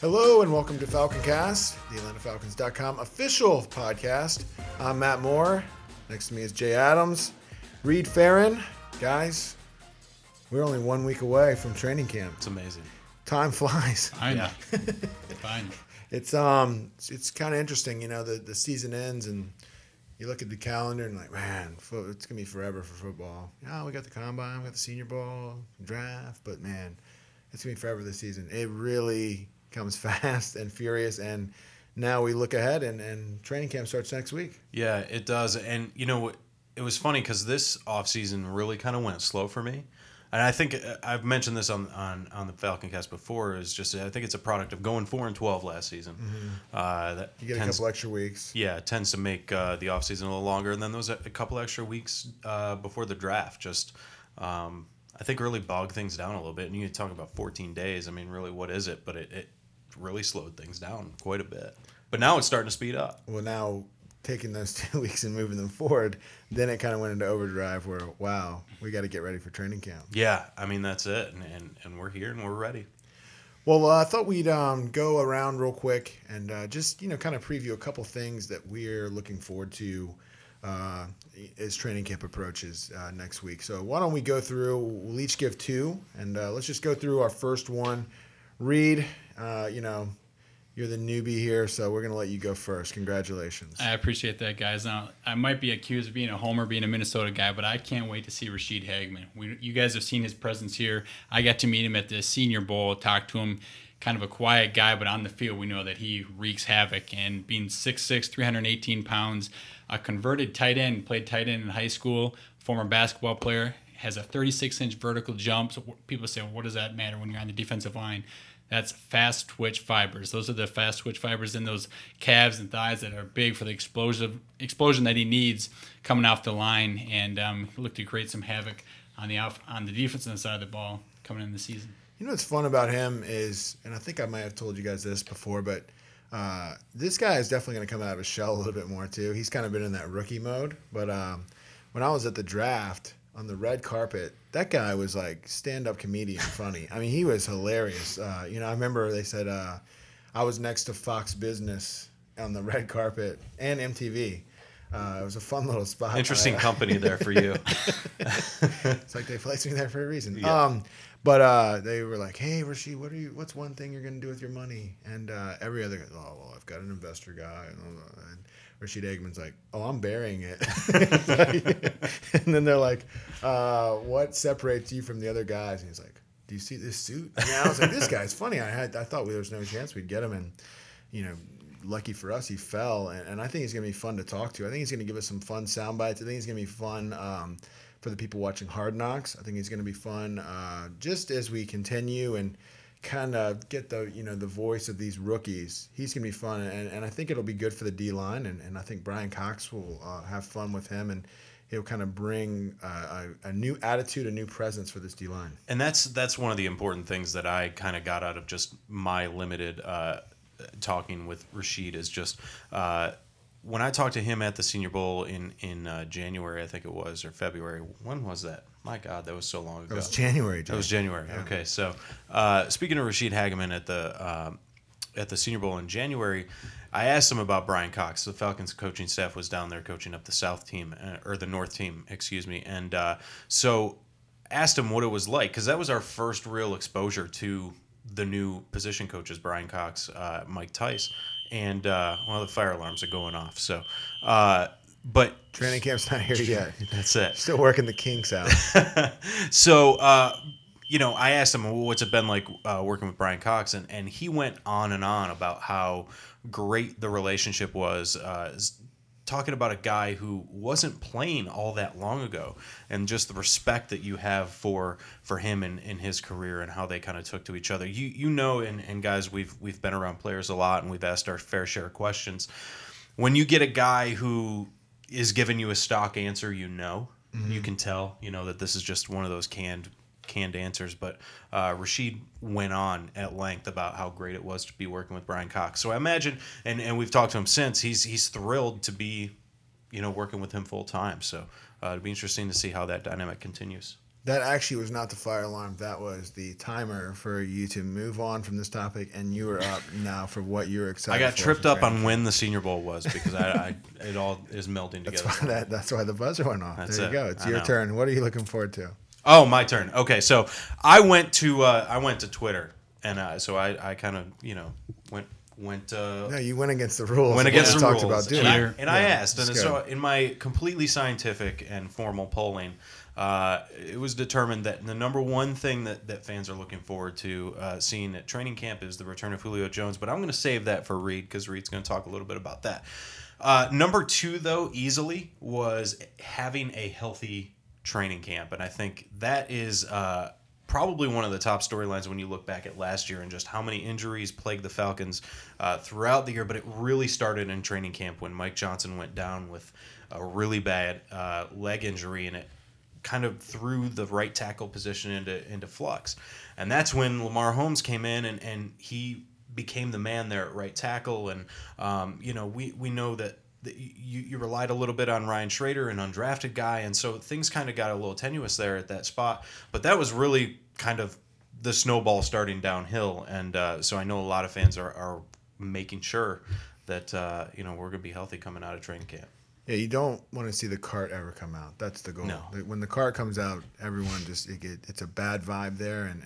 Hello and welcome to FalconCast, the AtlantaFalcons.com official podcast. I'm Matt Moore. Next to me is Jay Adams, Reed Farron. Guys, we're only 1 week away from training camp. It's amazing. Time flies. I know. Fine. It's kind of interesting, you know. The season ends and you look at the calendar and like, man, it's gonna be forever for football. Yeah, we got the combine, we got the Senior Bowl, draft, but man, it's gonna be forever this season. It really comes fast and furious, and now we look ahead and training camp starts next week. Yeah, it does. And, you know, it was funny because this offseason really kind of went slow for me. And I think I've mentioned this on the FalconCast before, is just I think it's a product of going 4-12 last season. Mm-hmm. That you get a couple extra weeks. Yeah, it tends to make the offseason a little longer. And then there was a couple extra weeks before the draft. Just I think really bogged things down a little bit. And you talk about 14 days. I mean, really, what is it? But it really slowed things down quite a bit. But now it's starting to speed up. Well, now taking those 2 weeks and moving them forward, then it kind of went into overdrive where, wow, we got to get ready for training camp. Yeah, I mean, that's it. And we're here and we're ready. Well, I thought we'd go around real quick and just, you know, kind of preview a couple things that we're looking forward to as training camp approaches next week. So why don't we go through, we'll each give two, and let's just go through our first one. Reed, you know, you're the newbie here, so we're going to let you go first. Congratulations. I appreciate that, guys. Now, I might be accused of being a homer, being a Minnesota guy, but I can't wait to see Ra'Shede Hageman. You guys have seen his presence here. I got to meet him at the Senior Bowl, talk to him. Kind of a quiet guy, but on the field, we know that he wreaks havoc. And being 6'6", 318 pounds, a converted tight end, played tight end in high school, former basketball player, has a 36-inch vertical jump. So people say, well, what does that matter when you're on the defensive line? That's fast twitch fibers. Those are the fast twitch fibers in those calves and thighs that are big for the explosion that he needs coming off the line, and look to create some havoc on the defensive side of the ball coming in the season. You know what's fun about him is, and I think I might have told you guys this before, but this guy is definitely going to come out of his shell a little bit more too. He's kind of been in that rookie mode, but when I was at the draft on the red carpet, that guy was like stand-up comedian funny. I mean, he was hilarious. You know, I remember they said I was next to Fox Business on the red carpet and MTV. It was a fun little spot. Interesting company there for you. It's like they placed me there for a reason. Yeah. But they were like, "Hey, Ra'Shede, what's one thing you're going to do with your money?" And every other guy, "Oh, well, I've got an investor guy." And Ra'Shede Hageman's like, "Oh, I'm burying it." And then they're like, "What separates you from the other guys?" And he's like, "Do you see this suit?" And I was like, "This guy's funny." I thought there was no chance we'd get him, and you know, lucky for us, he fell. And I think he's going to be fun to talk to. I think he's going to give us some fun sound bites. I think he's going to be fun for the people watching Hard Knocks. I think he's going to be fun just as we continue and kind of get the voice of these rookies. He's going to be fun, and I think it'll be good for the D-line, and I think Brian Cox will have fun with him, and he'll kind of bring a new attitude, a new presence for this D-line. And that's one of the important things that I kind of got out of just my limited talking with Ra'Shede is just when I talked to him at the Senior Bowl in January, I think it was, or February. When was that? My God, that was so long ago. It was January. That was January. Yeah. Okay, so speaking of Ra'Shede Hageman at the Senior Bowl in January, I asked him about Brian Cox. The Falcons coaching staff was down there coaching up the South team, or the North team, excuse me. And so asked him what it was like, because that was our first real exposure to the new position coaches, Brian Cox, Mike Tice, and one of the fire alarms are going off. So, but training camp's not here yet. That's it. Still working the kinks out. So, you know, I asked him, well, what's it been like working with Brian Cox? And he went on and on about how great the relationship was, talking about a guy who wasn't playing all that long ago, and just the respect that you have for him in his career and how they kind of took to each other. You know, and guys, we've been around players a lot, and we've asked our fair share of questions. When you get a guy who is giving you a stock answer, you can tell, that this is just one of those canned answers. But Ra'Shede went on at length about how great it was to be working with Brian Cox. So I imagine, and we've talked to him since, he's thrilled to be, working with him full time. So it'll be interesting to see how that dynamic continues. That actually was not the fire alarm. That was the timer for you to move on from this topic, and you were up now for what you're excited I for. got tripped up on when the Senior Bowl was because it all is melting together. That's why the buzzer went off. That's there you it. go. It's I your know. turn. What are you looking forward to? Oh, my turn. Okay, so I went to Twitter, and so I kind of went. No, you went against the rules. Went of against what the we rules. talked about doing. I asked, and that's so good. in my completely scientific and formal polling, it was determined that the number one thing that fans are looking forward to seeing at training camp is the return of Julio Jones. But I'm going to save that for Reed because Reed's going to talk a little bit about that. Number two, though, easily was having a healthy training camp, and I think that is probably one of the top storylines when you look back at last year and just how many injuries plagued the Falcons throughout the year. But it really started in training camp when Mike Johnson went down with a really bad leg injury, and it kind of threw the right tackle position into flux. And that's when Lamar Holmes came in, and he became the man there at right tackle. And we know that you relied a little bit on Ryan Schrader, an undrafted guy, and so things kind of got a little tenuous there at that spot. But that was really kind of the snowball starting downhill, and so I know a lot of fans are making sure that we're going to be healthy coming out of training camp. Yeah, you don't want to see the cart ever come out. That's the goal. No. When the cart comes out, everyone it's a bad vibe there, and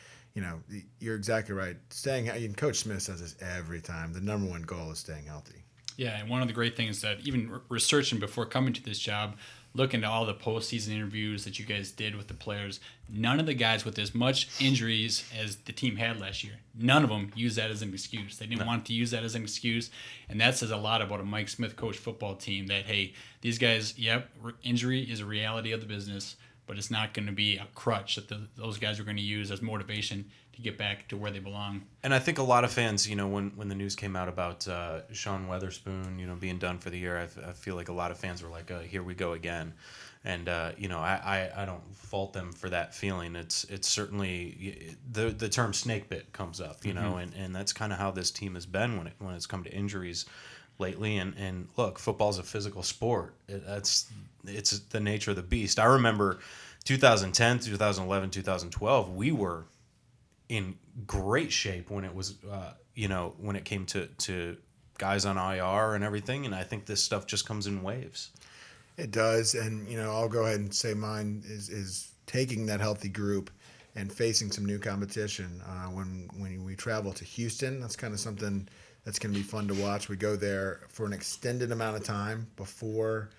you're exactly right. And Coach Smith says this every time. The number one goal is staying healthy. Yeah, and one of the great things that even researching before coming to this job, looking at all the postseason interviews that you guys did with the players, none of the guys with as much injuries as the team had last year, none of them used that as an excuse. They didn't want to use that as an excuse, and that says a lot about a Mike Smith coach football team that, hey, these guys, injury is a reality of the business, but it's not going to be a crutch that those guys are going to use as motivation to get back to where they belong. And I think a lot of fans, when the news came out about Sean Weatherspoon, being done for the year, I feel like a lot of fans were like, here we go again. And, I don't fault them for that feeling. It's certainly the term snake bit comes up, and that's kind of how this team has been when it's come to injuries lately. And look, football's a physical sport. It's the nature of the beast. I remember 2010, 2011, 2012, we were in great shape when it was, when it came to guys on IR and everything. And I think this stuff just comes in waves. It does. And, I'll go ahead and say mine is taking that healthy group and facing some new competition. When we travel to Houston, that's kind of something that's going to be fun to watch. We go there for an extended amount of time before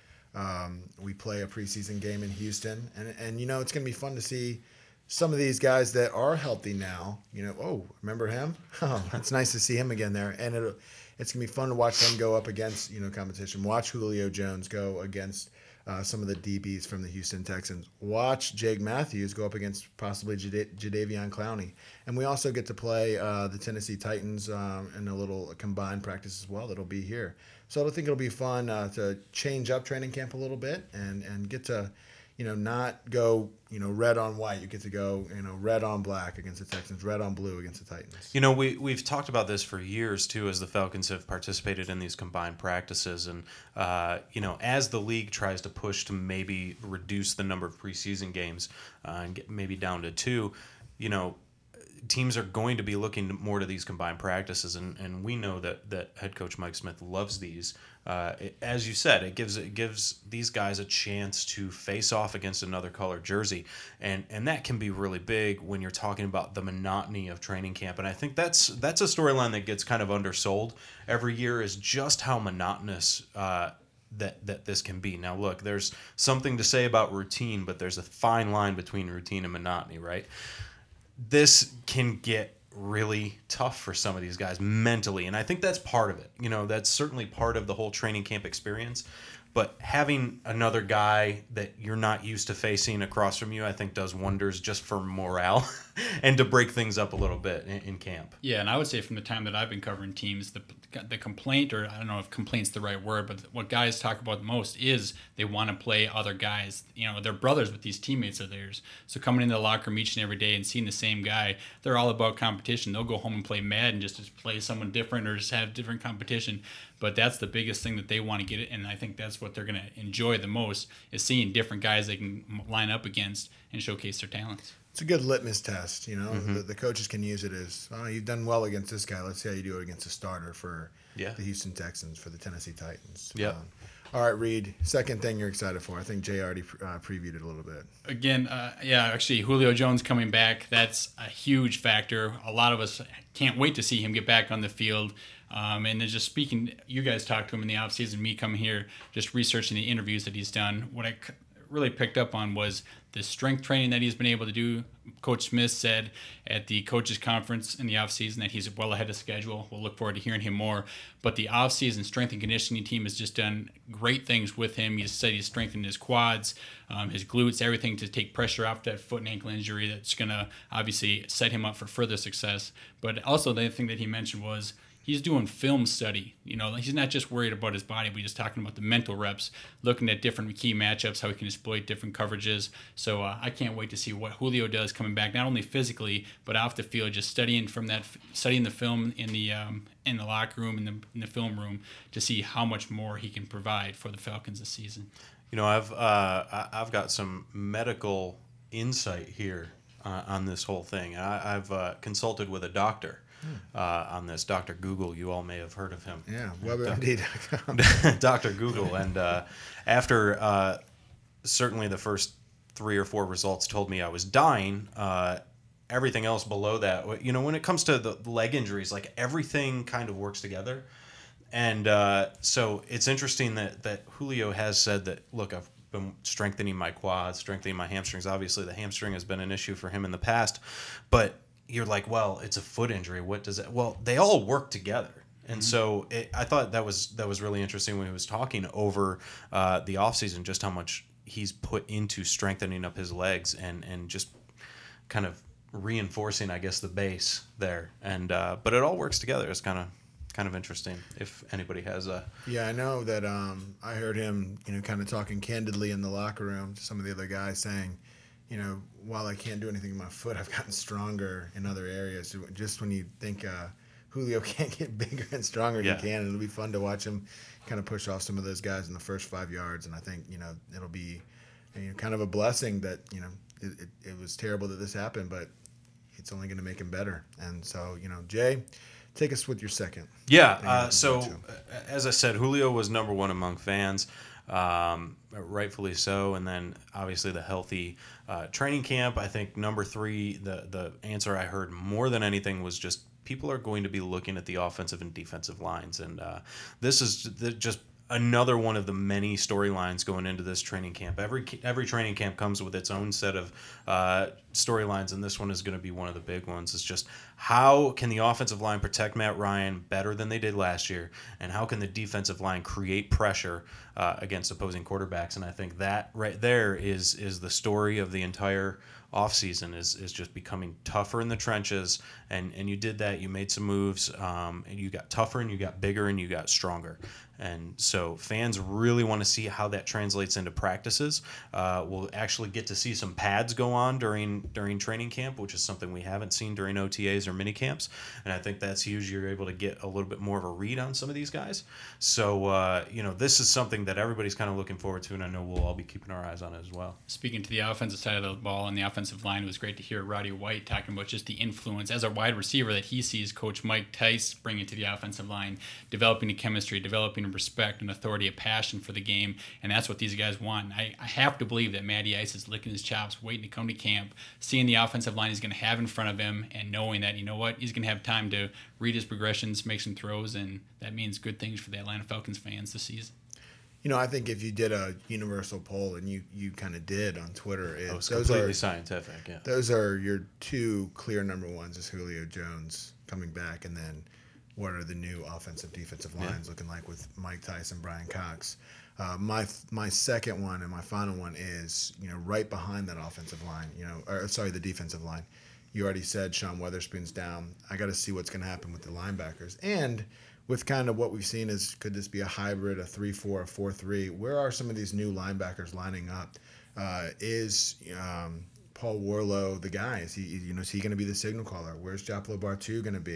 we play a preseason game in Houston. And it's going to be fun to see some of these guys that are healthy now. Remember him? Oh, it's nice to see him again there. And it's going to be fun to watch them go up against, competition. Watch Julio Jones go against some of the DBs from the Houston Texans. Watch Jake Matthews go up against possibly Jadeveon Clowney. And we also get to play the Tennessee Titans in a little combined practice as well that'll be here. So I think it'll be fun to change up training camp a little bit and get to, not go, red on white. You get to go, red on black against the Texans, red on blue against the Titans. We've talked about this for years, too, as the Falcons have participated in these combined practices. And, as the league tries to push to maybe reduce the number of preseason games and get maybe down to 2, teams are going to be looking more to these combined practices. And we know that head coach Mike Smith loves these. As you said, it gives these guys a chance to face off against another colored jersey, and that can be really big when you're talking about the monotony of training camp. And I think that's a storyline that gets kind of undersold every year, is just how monotonous that this can be. Now, look, there's something to say about routine, but there's a fine line between routine and monotony, right? This can get really tough for some of these guys mentally, and I think that's part of it. That's certainly part of the whole training camp experience. But having another guy that you're not used to facing across from you, I think, does wonders just for morale and to break things up a little bit in camp. Yeah, and I would say from the time that I've been covering teams, the complaint, or I don't know if complaint's the right word, but what guys talk about the most is they want to play other guys. They're brothers with these teammates of theirs. So coming into the locker room each and every day and seeing the same guy, they're all about competition. They'll go home and play Madden just to play someone different or just have different competition. But that's the biggest thing that they want to get it, and I think that's what they're going to enjoy the most is seeing different guys they can line up against and showcase their talents. It's a good litmus test, you know. The coaches can use it as, oh, you've done well against this guy. Let's see how you do it against a starter for the Houston Texans, for the Tennessee Titans. Yeah. All right, Reed, second thing you're excited for. I think Jay already previewed it a little bit. Again, actually, Julio Jones coming back, that's a huge factor. A lot of us can't wait to see him get back on the field. And then just speaking, you guys talked to him in the offseason, me coming here, just researching the interviews that he's done. What I really picked up on was the strength training that he's been able to do. Coach Smith said at the coaches conference in the offseason that he's well ahead of schedule. We'll look forward to hearing him more. But the offseason strength and conditioning team has just done great things with him. He said he's strengthened his quads, his glutes, everything to take pressure off that foot and ankle injury that's going to obviously set him up for further success. But also the other thing that he mentioned was he's doing film study. You know, he's not just worried about his body, but he's just talking about the mental reps, looking at different key matchups, how he can exploit different coverages. So I can't wait to see what Julio does coming back, not only physically but off the field, just studying the film in the locker room, in the film room, to see how much more he can provide for the Falcons this season. You know, I've got some medical insight here on this whole thing. I've consulted with a doctor. On this, Dr. Google, you all may have heard of him. Yeah, WebMD.com. Dr. Google. And after certainly the first 3 or 4 results told me I was dying, everything else below that, you know, when it comes to the leg injuries, like everything kind of works together. And so it's interesting that Julio has said that, look, I've been strengthening my quads, strengthening my hamstrings. Obviously, the hamstring has been an issue for him in the past, but you're like, well, it's a foot injury. What does it? Well, they all work together. And so I thought that was really interesting when he was talking over the offseason, just how much he's put into strengthening up his legs and just kind of reinforcing, I guess, the base there. And but it all works together. It's kind of interesting if anybody has a... Yeah, I know that I heard him, you know, kind of talking candidly in the locker room to some of the other guys saying, you know, while I can't do anything with my foot, I've gotten stronger in other areas. Just when you think Julio can't get bigger and stronger, he can. It'll be fun to watch him kind of push off some of those guys in the first 5 yards. And I think, you know, it'll be kind of a blessing that, you know, it was terrible that this happened, but it's only going to make him better. And so, you know, Jay, take us with your second. Yeah, so as I said, Julio was number one among fans. Rightfully so, and then obviously the healthy training camp. I think number 3, the answer I heard more than anything was just people are going to be looking at the offensive and defensive lines, and this is just another one of the many storylines going into this training camp. Every training camp comes with its own set of storylines, and this one is going to be one of the big ones. It's just how can the offensive line protect Matt Ryan better than they did last year, and how can the defensive line create pressure against opposing quarterbacks? And I think that right there is the story of the entire offseason is just becoming tougher in the trenches, and you did that. You made some moves, and you got tougher, and you got bigger, and you got stronger. And so fans really want to see how that translates into practices. We'll actually get to see some pads go on during training camp, which is something we haven't seen during OTAs or mini camps. And I think that's huge. You're able to get a little bit more of a read on some of these guys. So, you know, this is something that everybody's kind of looking forward to, and I know we'll all be keeping our eyes on it as well. Speaking to the offensive side of the ball and the offensive line, it was great to hear Roddy White talking about just the influence as a wide receiver that he sees Coach Mike Tice bringing to the offensive line, developing a chemistry, developing a respect and authority, a passion for the game, and that's what these guys want. And I have to believe that Matty Ice is licking his chops, waiting to come to camp, seeing the offensive line he's going to have in front of him, and knowing that, you know what, he's going to have time to read his progressions, make some throws, and that means good things for the Atlanta Falcons fans this season. You know, I think if you did a universal poll, and you kind of did on Twitter, it's completely scientific. Yeah, those are your 2 clear number ones: is Julio Jones coming back, and then what are the new offensive defensive lines looking like with Mike Tice and Brian Cox? My second one and my final one is, you know, right behind that offensive line. You know, the defensive line. You already said Sean Weatherspoon's down. I got to see what's going to happen with the linebackers. And with kind of what we've seen is, could this be a hybrid, a 3-4, a 4-3? Where are some of these new linebackers lining up? Is Paul Warlow the guy? Is he going to be the signal caller? Where's Joplo Bartu going to be?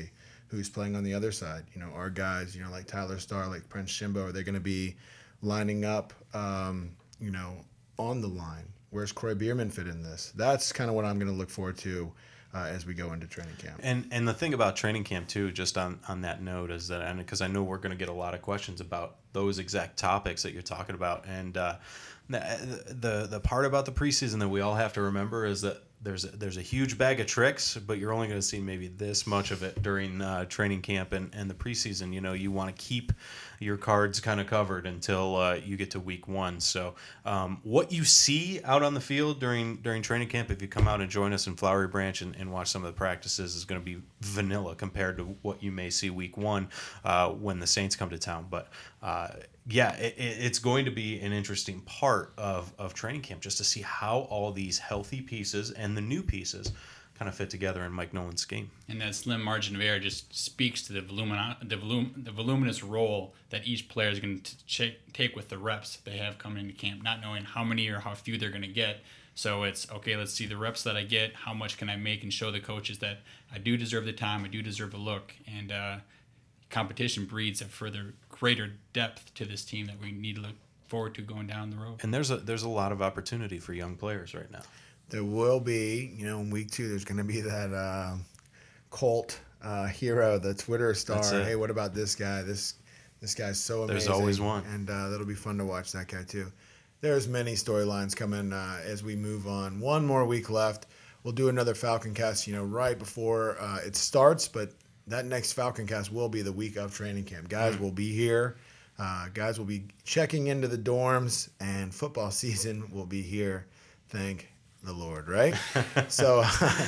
who's playing on the other side. You know, our guys, you know, like Tyler Starr, like Prince Shimbo, are they going to be lining up, you know, on the line? Where's Croy Bierman fit in this? That's kind of what I'm going to look forward to as we go into training camp. And the thing about training camp too, just on that note, is that, and because I know we're going to get a lot of questions about those exact topics that you're talking about, and the part about the preseason that we all have to remember is that there's a huge bag of tricks, but you're only going to see maybe this much of it during training camp and the preseason. You know, you want to keep your cards kind of covered until you get to week 1. So what you see out on the field during training camp, if you come out and join us in Flowery Branch and watch some of the practices, is going to be vanilla compared to what you may see week 1 when the Saints come to town. But it's going to be an interesting part of training camp, just to see how all these healthy pieces and the new pieces kind of fit together in Mike Nolan's scheme. And that slim margin of error just speaks to the voluminous role that each player is going to take with the reps they have coming into camp, not knowing how many or how few they're going to get. So it's, okay, let's see the reps that I get, how much can I make, and show the coaches that I do deserve the time, I do deserve the look. And competition breeds a further greater depth to this team that we need to look forward to going down the road. And there's a lot of opportunity for young players right now. There will be, you know, in week 2, there's going to be that Colt hero, the Twitter star. Hey, what about this guy? This guy's so amazing. There's always one. And that'll be fun to watch that guy too. There's many storylines coming as we move on. 1 more week left. We'll do another Falcon Cast, you know, right before it starts, but that next Falcon Cast will be the week of training camp. Guys will be here. Guys will be checking into the dorms, and football season will be here. Thank the Lord, right? So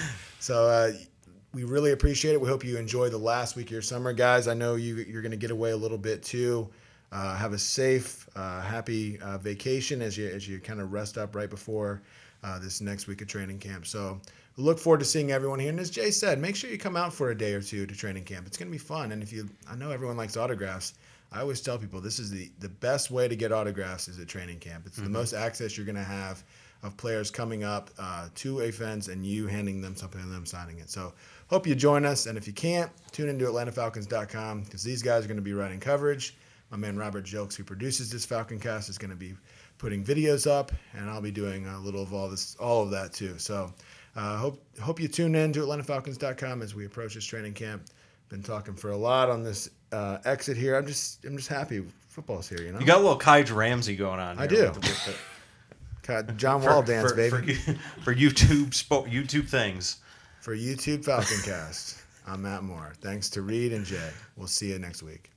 we really appreciate it. We hope you enjoy the last week of your summer, guys. I know you're going to get away a little bit too. Have a safe, happy vacation as you kind of rest up right before this next week of training camp. So we look forward to seeing everyone here. And as Jay said, make sure you come out for a day or 2 to training camp. It's going to be fun. And I know everyone likes autographs. I always tell people this is the best way to get autographs is at training camp. It's the most access you're going to have of players coming up to a fence and you handing them something and them signing it. So hope you join us. And if you can't, tune into AtlantaFalcons.com because these guys are going to be writing coverage. My man Robert Jokes, who produces this Falcon Cast, is going to be putting videos up, and I'll be doing a little of all of that too. So hope you tune in to AtlantaFalcons.com as we approach this training camp. Been talking for a lot on this exit here. I'm just happy football's here. You know, you got a little Kai Ramsey going on. I do. John Wall dance, baby. For YouTube things. For YouTube Falcon Cast, I'm Matt Moore. Thanks to Reed and Jay. We'll see you next week.